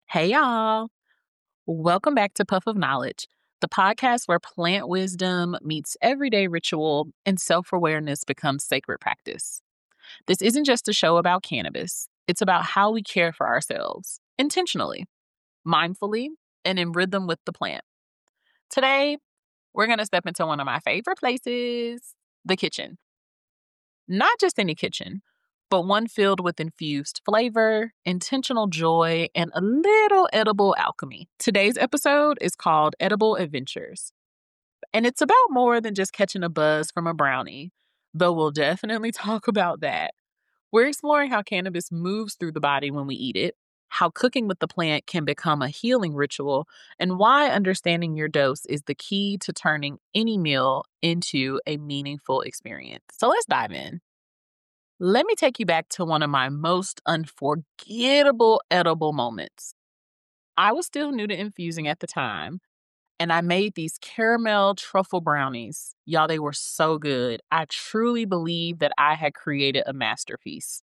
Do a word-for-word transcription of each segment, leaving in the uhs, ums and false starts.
Hey, y'all. Welcome back to Puff of Knowledge, the podcast where plant wisdom meets everyday ritual and self awareness becomes sacred practice. This isn't just a show about cannabis, it's about how we care for ourselves intentionally, mindfully, and in rhythm with the plant. Today, we're going to step into one of my favorite places, the kitchen. Not just any kitchen, but one filled with infused flavor, intentional joy, and a little edible alchemy. Today's episode is called Edible Adventures, and it's about more than just catching a buzz from a brownie, though we'll definitely talk about that. We're exploring how cannabis moves through the body when we eat it, how cooking with the plant can become a healing ritual, and why understanding your dose is the key to turning any meal into a meaningful experience. So let's dive in. Let me take you back to one of my most unforgettable edible moments. I was still new to infusing at the time, and I made these caramel truffle brownies. Y'all, they were so good. I truly believe that I had created a masterpiece.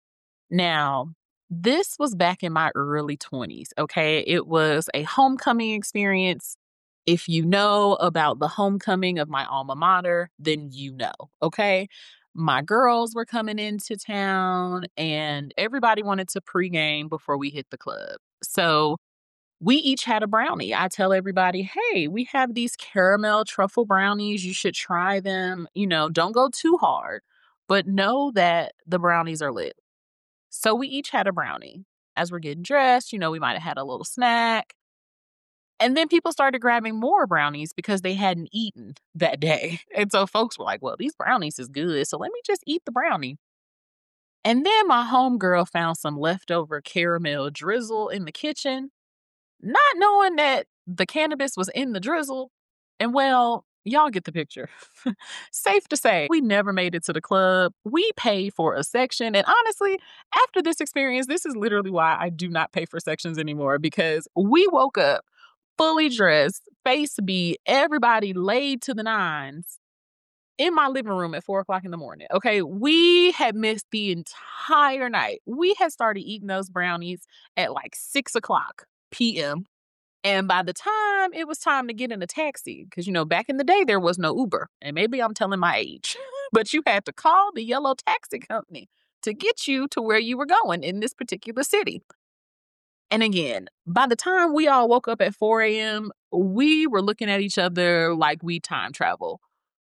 Now, this was back in my early twenties, okay? It was a homecoming experience. If you know about the homecoming of my alma mater, then you know, okay? My girls were coming into town and everybody wanted to pregame before we hit the club. So we each had a brownie. I tell everybody, hey, we have these caramel truffle brownies. You should try them. You know, don't go too hard, but know that the brownies are lit. So we each had a brownie. As we're getting dressed, you know, we might have had a little snack. And then people started grabbing more brownies because they hadn't eaten that day. And so folks were like, well, these brownies is good. So let me just eat the brownie. And then my homegirl found some leftover caramel drizzle in the kitchen, not knowing that the cannabis was in the drizzle. And well, y'all get the picture. Safe to say, we never made it to the club. We paid for a section. And honestly, after this experience, this is literally why I do not pay for sections anymore, because we woke up fully dressed, face beat, everybody laid to the nines in my living room at four o'clock in the morning. Okay, we had missed the entire night. We had started eating those brownies at like six o'clock p m. And by the time it was time to get in a taxi, because, you know, back in the day, there was no Uber. And maybe I'm telling my age, but you had to call the yellow taxi company to get you to where you were going in this particular city. And again, by the time we all woke up at four a.m., we were looking at each other like we time travel.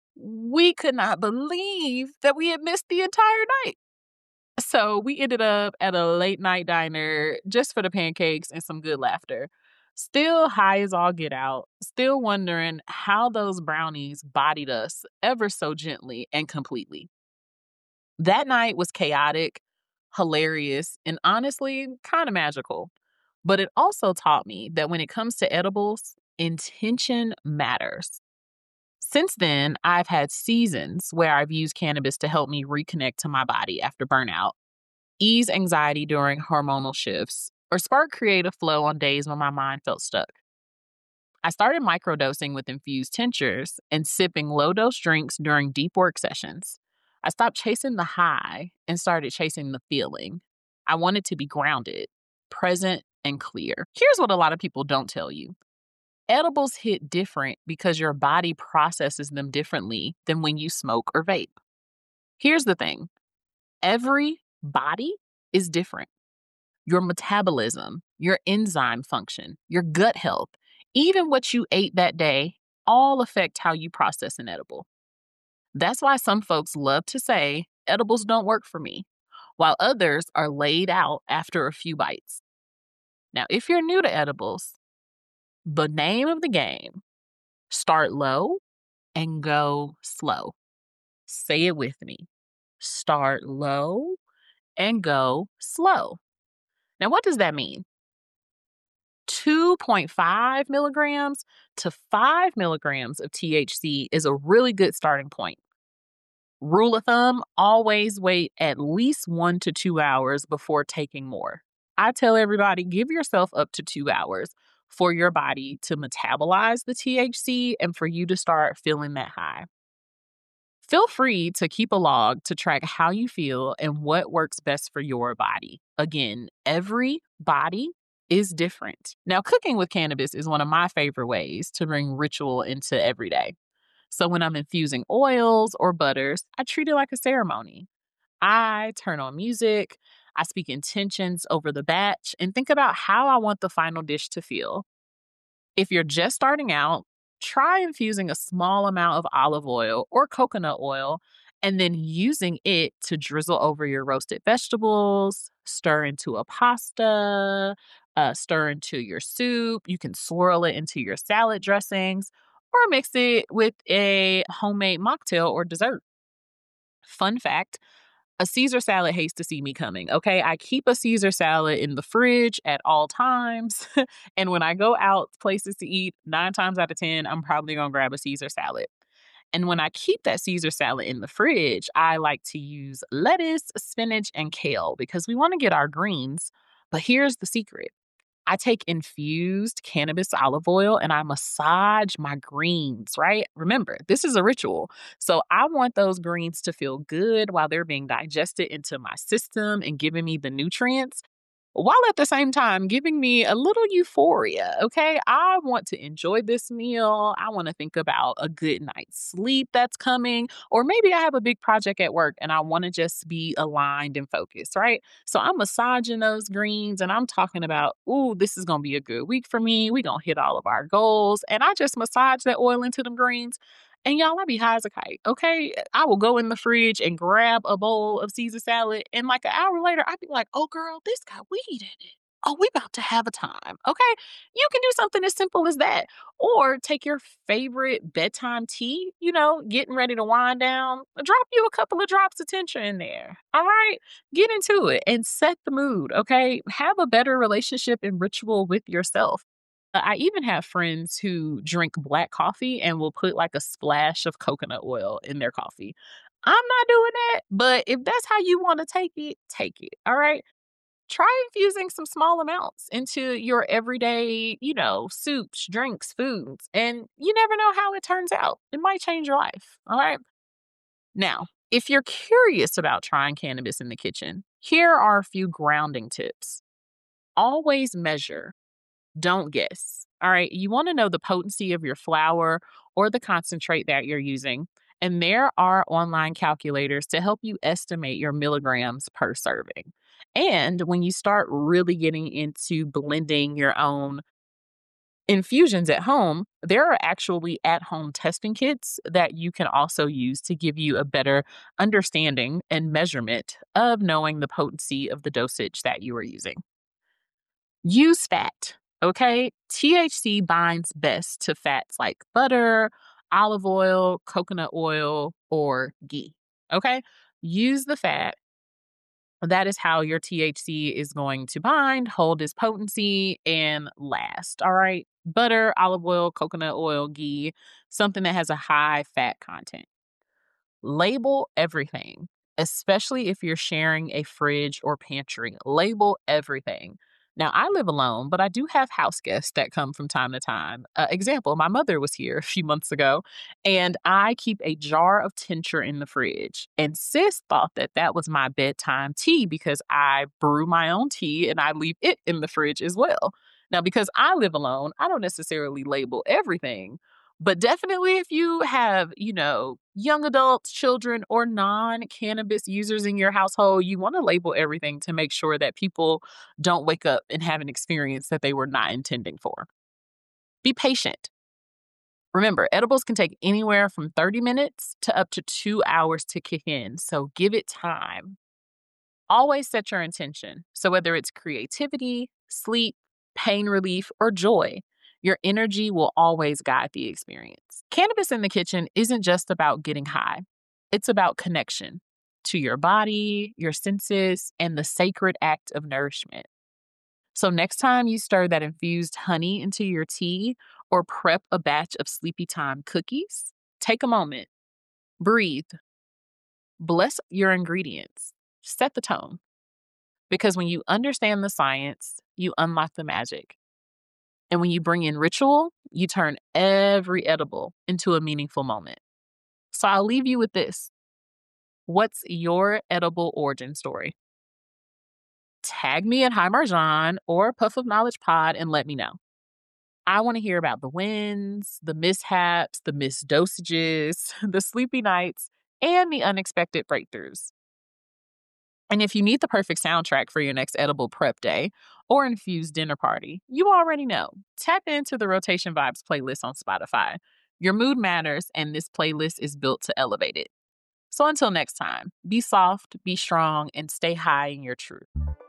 We could not believe that we had missed the entire night. So we ended up at a late night diner just for the pancakes and some good laughter. Still high as all get out, still wondering how those brownies bodied us ever so gently and completely. That night was chaotic, hilarious, and honestly kind of magical. But it also taught me that when it comes to edibles, intention matters. Since then, I've had seasons where I've used cannabis to help me reconnect to my body after burnout, ease anxiety during hormonal shifts, or spark creative flow on days when my mind felt stuck. I started microdosing with infused tinctures and sipping low dose drinks during deep work sessions. I stopped chasing the high and started chasing the feeling. I wanted to be grounded, present, and clear. Here's what a lot of people don't tell you. Edibles hit different because your body processes them differently than when you smoke or vape. Here's the thing. Every body is different. Your metabolism, your enzyme function, your gut health, even what you ate that day, all affect how you process an edible. That's why some folks love to say, edibles don't work for me, while others are laid out after a few bites. Now, if you're new to edibles, the name of the game, start low and go slow. Say it with me. Start low and go slow. Now, what does that mean? two point five milligrams to five milligrams of T H C is a really good starting point. Rule of thumb, always wait at least one to two hours before taking more. I tell everybody, give yourself up to two hours for your body to metabolize the T H C and for you to start feeling that high. Feel free to keep a log to track how you feel and what works best for your body. Again, every body is different. Now, cooking with cannabis is one of my favorite ways to bring ritual into every day. So when I'm infusing oils or butters, I treat it like a ceremony. I turn on music, I speak intentions over the batch, and think about how I want the final dish to feel. If you're just starting out, try infusing a small amount of olive oil or coconut oil and then using it to drizzle over your roasted vegetables, stir into a pasta, uh, stir into your soup. You can swirl it into your salad dressings or mix it with a homemade mocktail or dessert. Fun fact, a Caesar salad hates to see me coming, okay? I keep a Caesar salad in the fridge at all times. And when I go out places to eat, nine times out of ten, I'm probably gonna grab a Caesar salad. And when I keep that Caesar salad in the fridge, I like to use lettuce, spinach, and kale because we wanna get our greens. But here's the secret. I take infused cannabis olive oil and I massage my greens, right? Remember, this is a ritual. So I want those greens to feel good while they're being digested into my system and giving me the nutrients, while at the same time giving me a little euphoria. Okay. I want to enjoy this meal. I want to think about a good night's sleep that's coming, or maybe I have a big project at work and I want to just be aligned and focused, right? So I'm massaging those greens and I'm talking about, ooh, this is going to be a good week for me. We're going to hit all of our goals. And I just massage that oil into them greens. And y'all, I be high as a kite, okay? I will go in the fridge and grab a bowl of Caesar salad. And like an hour later, I'd be like, oh, girl, this got weed in it. Oh, we about to have a time, okay? You can do something as simple as that. Or take your favorite bedtime tea, you know, getting ready to wind down. Drop you a couple of drops of tincture in there, all right? Get into it and set the mood, okay? Have a better relationship and ritual with yourself. Uh, I even have friends who drink black coffee and will put like a splash of coconut oil in their coffee. I'm not doing that, but if that's how you want to take it, take it. All right. Try infusing some small amounts into your everyday, you know, soups, drinks, foods, and you never know how it turns out. It might change your life. All right. Now, if you're curious about trying cannabis in the kitchen, here are a few grounding tips. Always measure, don't guess. All right. You want to know the potency of your flour or the concentrate that you're using. And there are online calculators to help you estimate your milligrams per serving. And when you start really getting into blending your own infusions at home, there are actually at home testing kits that you can also use to give you a better understanding and measurement of knowing the potency of the dosage that you are using. Use fat, okay? T H C binds best to fats like butter, olive oil, coconut oil, or ghee, okay? Use the fat. That is how your T H C is going to bind, hold its potency, and last, all right? Butter, olive oil, coconut oil, ghee, something that has a high fat content. Label everything, especially if you're sharing a fridge or pantry. Label everything. Now, I live alone, but I do have house guests that come from time to time. Uh, example, my mother was here a few months ago, and I keep a jar of tincture in the fridge. And sis thought that that was my bedtime tea because I brew my own tea and I leave it in the fridge as well. Now, because I live alone, I don't necessarily label everything, but definitely if you have, you know, young adults, children, or non-cannabis users in your household, you want to label everything to make sure that people don't wake up and have an experience that they were not intending for. Be patient. Remember, edibles can take anywhere from thirty minutes to up to two hours to kick in, so give it time. Always set your intention. So whether it's creativity, sleep, pain relief, or joy, your energy will always guide the experience. Cannabis in the kitchen isn't just about getting high. It's about connection to your body, your senses, and the sacred act of nourishment. So next time you stir that infused honey into your tea or prep a batch of sleepy time cookies, take a moment, breathe, bless your ingredients, set the tone. Because when you understand the science, you unlock the magic. And when you bring in ritual, you turn every edible into a meaningful moment. So I'll leave you with this. What's your edible origin story? Tag me at Hi Marjan or Puff of Knowledge Pod and let me know. I want to hear about the wins, the mishaps, the missed dosages, the sleepy nights, and the unexpected breakthroughs. And if you need the perfect soundtrack for your next edible prep day or infused dinner party, you already know. Tap into the Rotation Vibes playlist on Spotify. Your mood matters, and this playlist is built to elevate it. So until next time, be soft, be strong, and stay high in your truth.